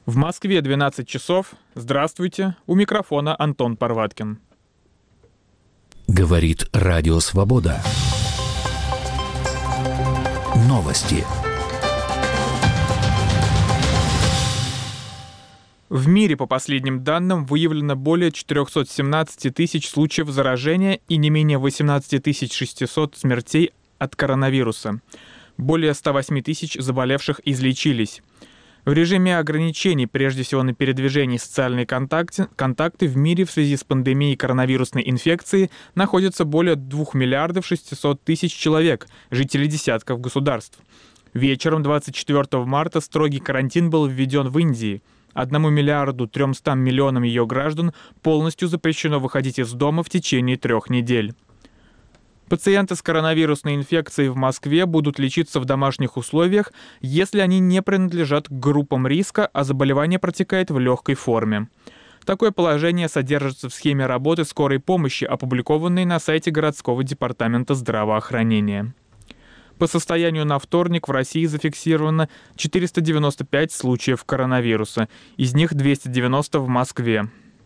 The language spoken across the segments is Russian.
В Москве 12 часов. Здравствуйте. У микрофона Антон Парваткин. Говорит Радио Свобода. Новости. В мире, по последним данным, выявлено более 417 тысяч случаев заражения и не менее 18 600 смертей от коронавируса. Более 108 тысяч заболевших излечились. В режиме ограничений, прежде всего на передвижение и социальные контакты, в мире в связи с пандемией коронавирусной инфекции находятся более 2 миллиардов 600 тысяч человек, жителей десятков государств. Вечером 24 марта строгий карантин был введен в Индии. 1 миллиарду 300 миллионам ее граждан полностью запрещено выходить из дома в течение 3 недель. Пациенты с коронавирусной инфекцией в Москве будут лечиться в домашних условиях, если они не принадлежат к группам риска, а заболевание протекает в легкой форме. Такое положение содержится в схеме работы скорой помощи, опубликованной на сайте городского департамента здравоохранения. По состоянию на вторник в России зафиксировано 495 случаев коронавируса, из них 290 в Москве.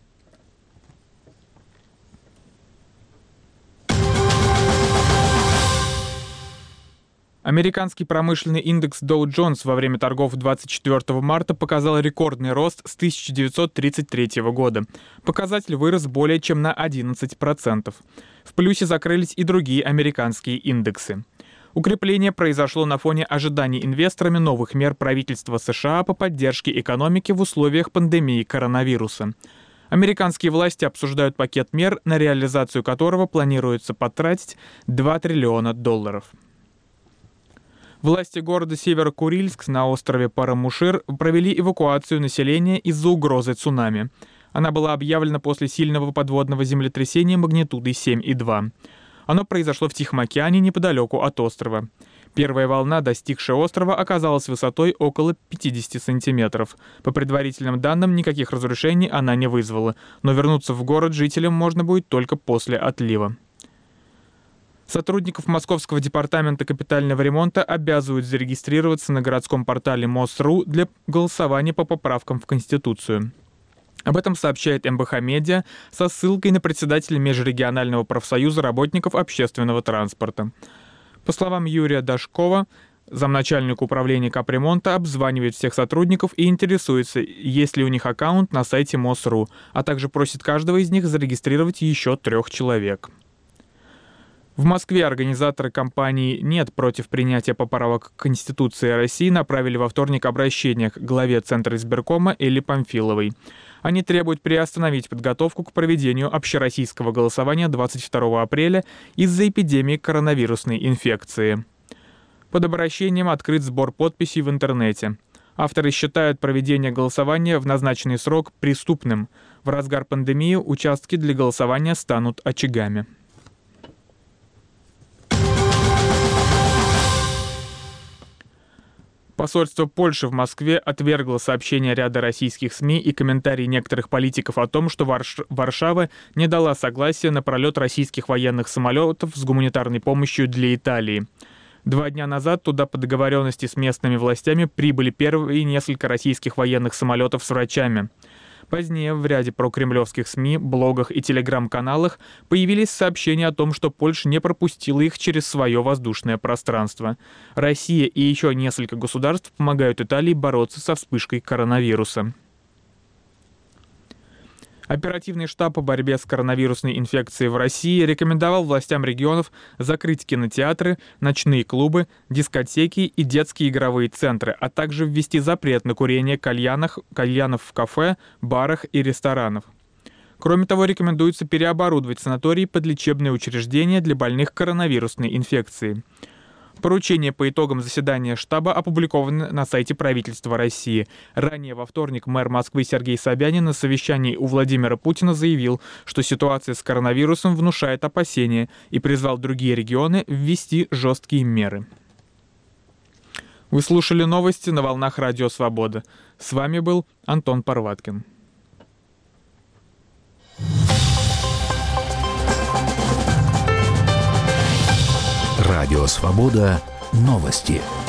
Американский промышленный индекс Dow Jones во время торгов 24 марта показал рекордный рост с 1933 года. Показатель вырос более чем на 11%. В плюсе закрылись и другие американские индексы. Укрепление произошло на фоне ожиданий инвесторами новых мер правительства США по поддержке экономики в условиях пандемии коронавируса. Американские власти обсуждают пакет мер, на реализацию которого планируется потратить $2 триллиона. Власти города Северо-Курильск на острове Парамушир провели эвакуацию населения из-за угрозы цунами. Она была объявлена после сильного подводного землетрясения магнитудой 7,2. Оно произошло в Тихом океане неподалеку от острова. Первая волна, достигшая острова, оказалась высотой около 50 сантиметров. По предварительным данным, никаких разрушений она не вызвала, но вернуться в город жителям можно будет только после отлива. Сотрудников Московского департамента капитального ремонта обязывают зарегистрироваться на городском портале МОС.ру для голосования по поправкам в Конституцию. Об этом сообщает МБХ Медиа со ссылкой на председателя Межрегионального профсоюза работников общественного транспорта. По словам Юрия Дашкова, замначальника управления капремонта обзванивает всех сотрудников и интересуется, есть ли у них аккаунт на сайте МОС.ру, а также просит каждого из них зарегистрировать еще 3 человек. В Москве организаторы кампании «Нет против принятия поправок к Конституции России» направили во вторник обращение к главе Центра избиркома Элле Памфиловой. Они требуют приостановить подготовку к проведению общероссийского голосования 22 апреля из-за эпидемии коронавирусной инфекции. Под обращением открыт сбор подписей в интернете. Авторы считают проведение голосования в назначенный срок преступным. В разгар пандемии участки для голосования станут очагами. Посольство Польши в Москве отвергло сообщения ряда российских СМИ и комментарии некоторых политиков о том, что Варшава не дала согласия на пролет российских военных самолетов с гуманитарной помощью для Италии. 2 дня назад туда по договоренности с местными властями прибыли первые несколько российских военных самолетов с врачами. Позднее в ряде прокремлевских СМИ, блогах и телеграм-каналах появились сообщения о том, что Польша не пропустила их через свое воздушное пространство. Россия и еще несколько государств помогают Италии бороться со вспышкой коронавируса. Оперативный штаб по борьбе с коронавирусной инфекцией в России рекомендовал властям регионов закрыть кинотеатры, ночные клубы, дискотеки и детские игровые центры, а также ввести запрет на курение кальянов в кафе, барах и ресторанах. Кроме того, рекомендуется переоборудовать санатории под лечебные учреждения для больных коронавирусной инфекцией. Поручение по итогам заседания штаба опубликовано на сайте правительства России. Ранее во вторник мэр Москвы Сергей Собянин на совещании у Владимира Путина заявил, что ситуация с коронавирусом внушает опасения и призвал другие регионы ввести жесткие меры. Вы слушали новости на волнах Радио Свобода. С вами был Антон Парваткин. Радио Свобода. Новости.